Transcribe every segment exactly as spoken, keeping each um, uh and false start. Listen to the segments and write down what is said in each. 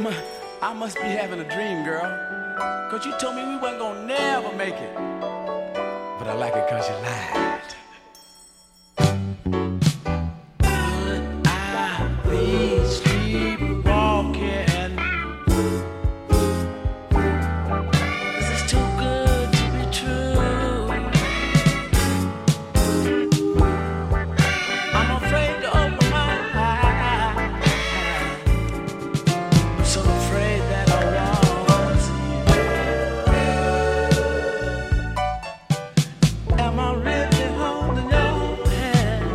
I'm a, I must be having a dream, girl. Cause you told me we wasn't gonna never make it. But I like it cause you lied. Could I be sleepwalking? This is too good to be true. I'm afraid to open my eyes. I'm so afraid that I won't see you. Am I really holding your hand?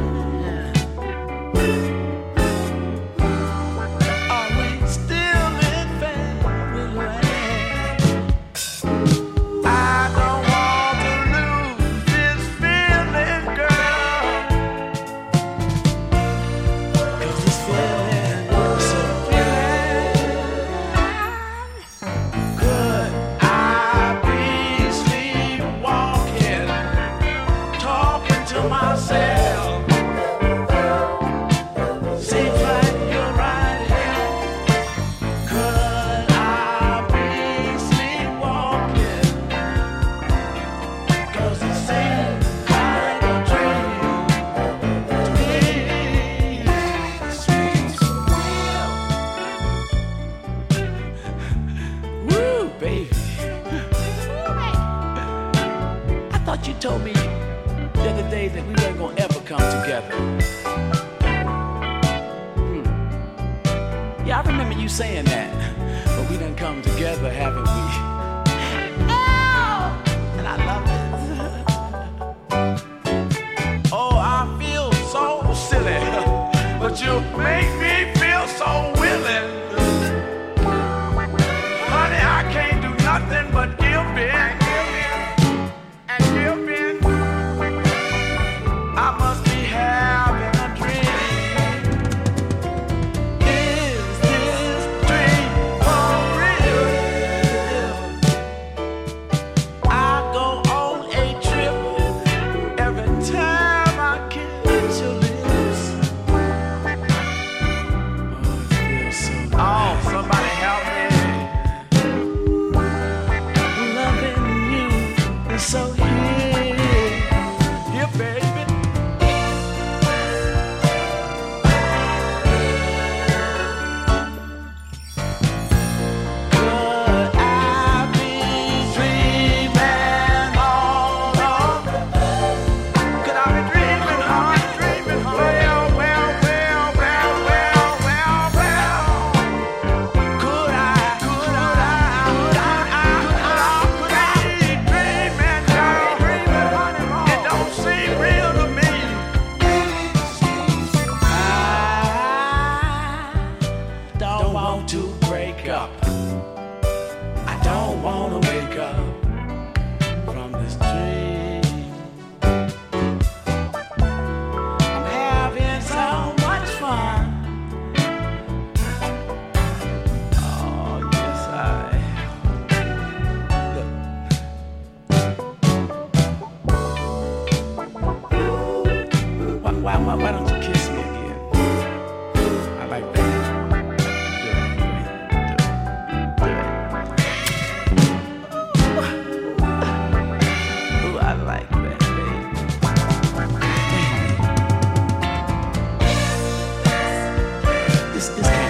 Are we still in family land? I don't want to lose this feeling, girl. 'Cause this feeling is so feeling. Could I be sleepwalking, talking to myself? Seems like you're right here. Could I be sleepwalking? 'Cause it seems like a dream to me. Woo, baby. I thought you told me the other day that we weren't gonna ever come together. Hmm. Yeah, I remember you saying that. But we done come together, haven't we? Oh, and I love it. Oh, I feel so silly, but you make me feel so willing. Honey, I can't do nothing but give in and give in. I must be having a dream. Is this dream for real? I go on a trip every time I kiss your lips. Oh, it feels so nice. Oh, somebody help me. Loving you is so here, here, baby. Could I be dreaming on? Could I be dreaming on? Dreaming on? Well, well, well, well, well, well, well. Could I? Could I? Could I? Could I? Could I be dreaming, girl? Dreaming, honey, it don't seem real to me. I don't want to break up. I don't want to wake up from this dream. I'm having so much fun. Oh, yes, I Look. Why, why, why, why don't you kiss me again? I like that. Do it, do it, do it, do it. Ooh, I like that, baby. This, this